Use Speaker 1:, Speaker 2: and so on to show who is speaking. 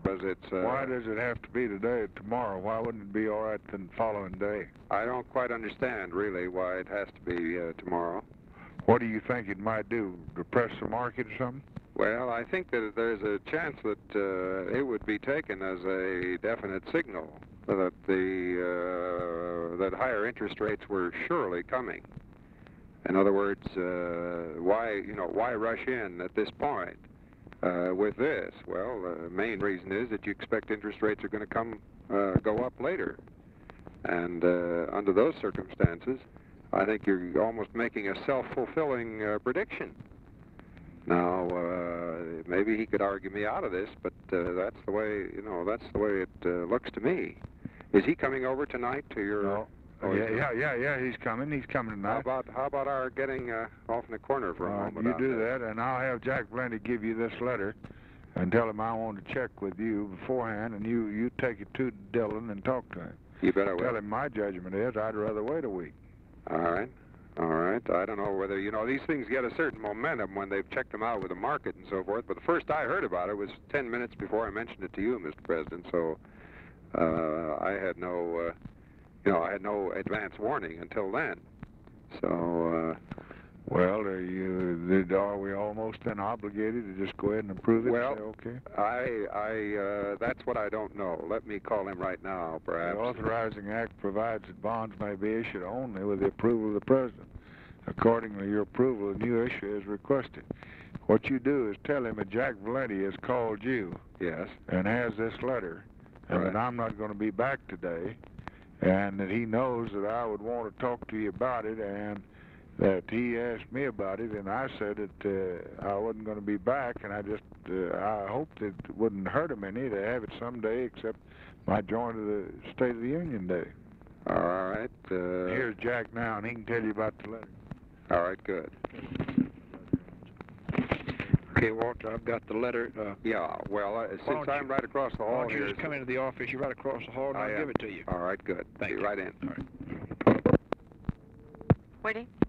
Speaker 1: because it's...
Speaker 2: Why does it have to be today or tomorrow? Why wouldn't it be all right the following day?
Speaker 1: I don't quite understand, really, why it has to be tomorrow.
Speaker 2: What do you think it might do? Depress the market or something?
Speaker 1: Well, I think that there's a chance that it would be taken as a definite signal that that higher interest rates were surely coming. In other words, why rush in at this point with this? Well, the main reason is that you expect interest rates are going to go up later, and under those circumstances, I think you're almost making a self-fulfilling prediction. Now, maybe he could argue me out of this, but that's the way, that's the way it looks to me. Is he coming over tonight to your...
Speaker 2: No. Yeah, he's coming. He's coming tonight.
Speaker 1: How about our getting off in the corner for a moment?
Speaker 2: You do that, and I'll have Jack Valenti give you this letter and tell him I want to check with you beforehand, and you take it to Dillon and talk to him.
Speaker 1: You bet I will.
Speaker 2: Tell him my judgment is I'd rather wait a week.
Speaker 1: All right. I don't know whether, these things get a certain momentum when they've checked them out with the market and so forth, but the first I heard about it was 10 minutes before I mentioned it to you, Mr. President, so I had no, I had no advance warning until then. So,
Speaker 2: well, are we almost then obligated to just go ahead and approve it?
Speaker 1: Well,
Speaker 2: okay.
Speaker 1: That's what I don't know. Let me call him right now, perhaps.
Speaker 2: The authorizing act provides that bonds may be issued only with the approval of the president. Accordingly, your approval of new issue is requested. What you do is tell him that Jack Valenti has called you.
Speaker 1: Yes.
Speaker 2: And has this letter, and
Speaker 1: right.
Speaker 2: that I'm not going to be back today, and that he knows that I would want to talk to you about it, and that he asked me about it, and I said that I wasn't going to be back, and I hoped it wouldn't hurt him any to have it someday except my joint of the State of the Union Day.
Speaker 1: All right.
Speaker 2: Here's Jack now, and he can tell you about the letter.
Speaker 1: All right, good.
Speaker 3: Okay, Walter, I've got the letter.
Speaker 1: Yeah, well, since I'm right across the hall
Speaker 3: why don't you
Speaker 1: here...
Speaker 3: just come into the office? You're right across the hall, and I'll give it to you.
Speaker 1: All right, good.
Speaker 3: Thank you.
Speaker 1: Right in.
Speaker 3: All right.
Speaker 4: Waiting.